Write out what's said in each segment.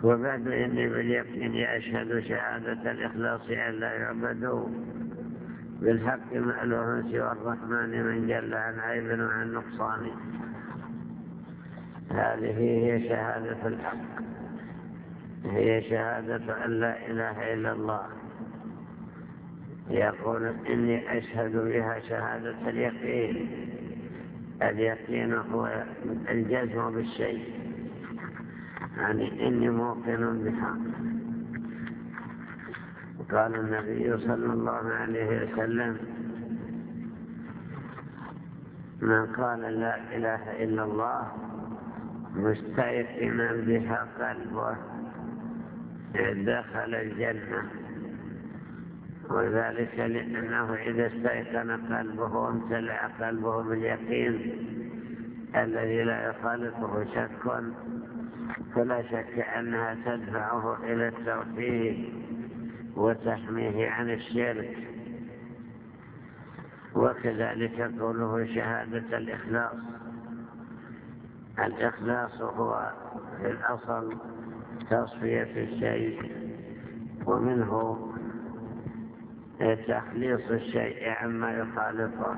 وبعد إني باليقين أشهد شهادة الإخلاص أن لا يعبدوا بالحق مألوه سوى الرحمن من جل عن عيب وعن نقصان. هذه هي شهادة الحق، هي شهادة أن لا إله إلا الله. يقول إني أشهد بها شهادة اليقين. اليقين هو الجزم بالشيء، يعني إني موقن بها. قال النبي صلى الله عليه وسلم: من قال لا إله إلا الله مستيقنا بها قلبه دخل الجنة. وذلك لأنه إذا استيقن قلبه وامتلأ قلبه باليقين الذي لا يخالطه شك، فلا شك أنها تدفعه إلى التوحيد وتحميه عن الشرك. وكذلك قوله شهادة الإخلاص. الإخلاص هو في الأصل تصفية الشيء، ومنه تخليص الشيء عما يخالطه.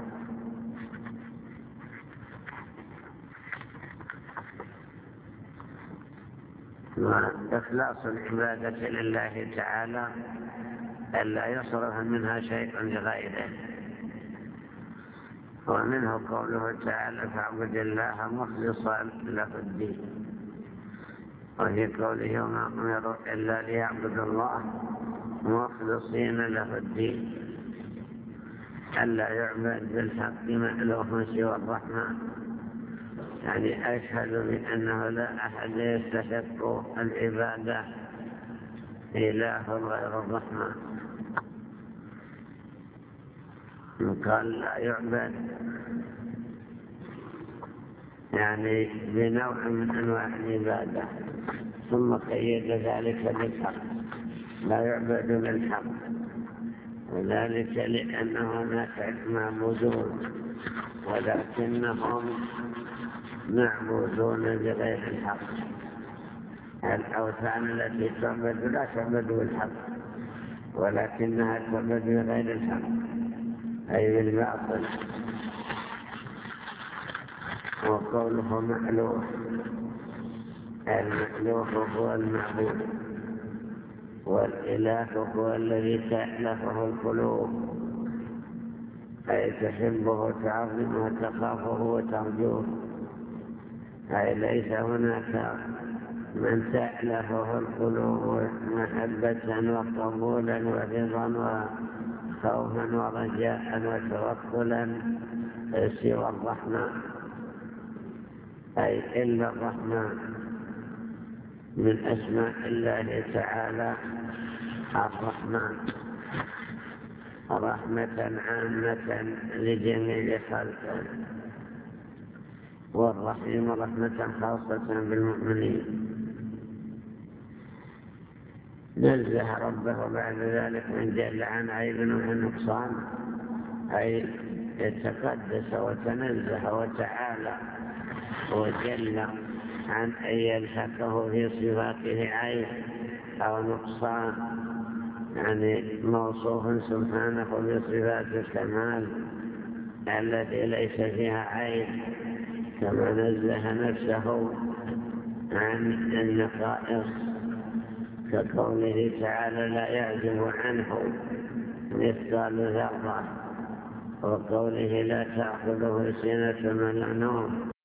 وإخلاص العبادة لله تعالى ألا يصرف منها شيء لغيره. ومنه قوله تعالى: فاعبد الله مخلصا له الدين. وفي قوله: وما أمروا إلا ليعبدوا الله مخلصين له الدين، ألا يعبد بالحق مألوه سوى الرحمن. يعني أشهد بأنه لا أحد يستحق العبادة إله غير الرحمن. قال لا يعبد يعني بنوع من أنواع العبادة، ثم قيد ذلك بالحق، لا يعبد بالحق، وذلك لأنه هناك معبودون ولكنهم معبودون بغير الحق. الأوثان التي تعبد لا تعبد بالحق، ولكنها تعبد بغير الحق أي بالباطل. وقوله مألوه، المألوه هو المعبود، والإله هو الذي تألفه القلوب، أي تحبه وتعظمه وتخافه وترجوه. أي ليس هناك من تألفه القلوب محبة وقبولا ورضا وخوفا ورجاء وتوكلا سوى الرحمن، أي إلا الرحمن. من أسماء الله تعالى الرحمن، رحمة عامة لجميع خلقه، والرحيم رحمة خاصة بالمؤمنين. نزه ربه بعد ذلك من جل عن عيب وعن نقصان، أي تقدس وتنزه وتعالى وجل عن أن يلحقه في صفاته عيب أو نقصان، يعني موصوف سبحانه بصفات الكمال التي ليس فيها عيب، كما نزه نفسه عن النقائص، كقوله تعالى: لا يعزب عنه مثقال ذرة، وقوله: لا تأخذه سنة ولا نوم.